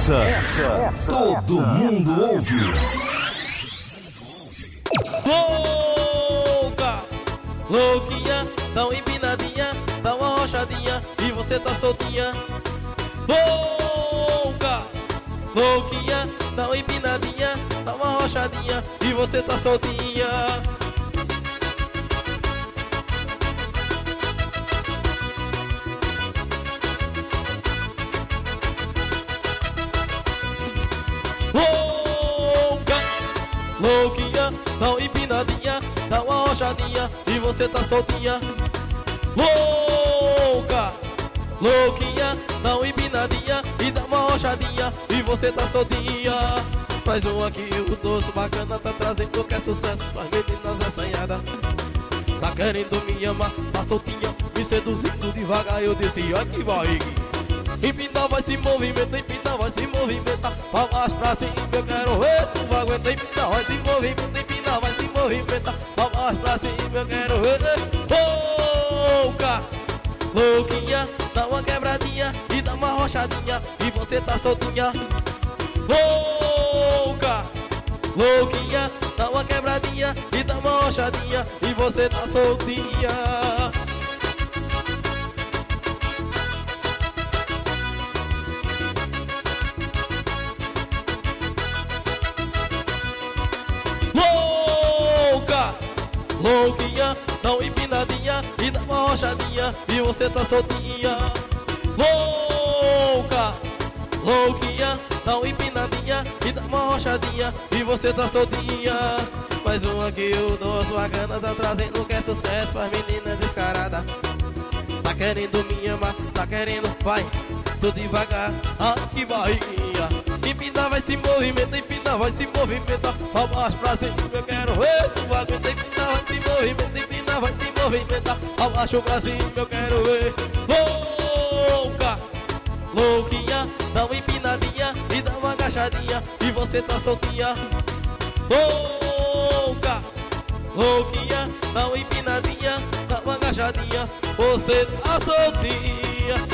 todo mundo ouve. Louca, louquinha, dá uma empinadinha, dá uma rochadinha e você tá soltinha. Louca, louquinha, dá uma empinadinha, dá uma rochadinha e você tá soltinha. Louca, louquinha, dá uma empinadinha, dá uma rochadinha e você tá soltinha. Louca, louquinha, dá uma empinadinha e dá uma rochadinha e você tá soltinha. Mais um aqui, o doce bacana tá trazendo que é sucesso para meninas assanhadas. Tá querendo me amar, tá soltinha, me seduzindo devagar. Eu disse, ó que barriga. Empina vai se movimentar, empina vai se movimentar. Pra baixo, pra cima, eu quero ver se tu vai aguentar. Empina vai se movimentar, empina vai se movimentar. Pra baixo, pra cima, eu quero ver. Louca, louquinha, dá uma quebradinha e dá uma rochadinha e você tá soltinha. Louca, louquinha, dá uma quebradinha e dá uma rochadinha e você tá soltinha. Louca, louquinha, dá uma empinadinha e dá uma rochadinha e você tá soltinha. Louca, louquinha, dá uma empinadinha e dá uma rochadinha e você tá soltinha. Mais um aqui, o nosso bacana tá trazendo que é sucesso pra menina descarada. Tá querendo me amar, tá querendo, vai, tudo devagar, ah que barriguinha. Empina vai se movimentar, empina vai se movimentar. Pra baixo, pra cima, eu quero ver se tu vai aguentar. Empina vai se movimentar, empina vai se movimentar. Pra baixo, pra cima, eu quero ver. Louca, louquinha, dá uma empinadinha e dá uma agachadinha e você tá soltinha. Louca, louquinha, dá uma empinadinha, dá uma agachadinha, você tá soltinha.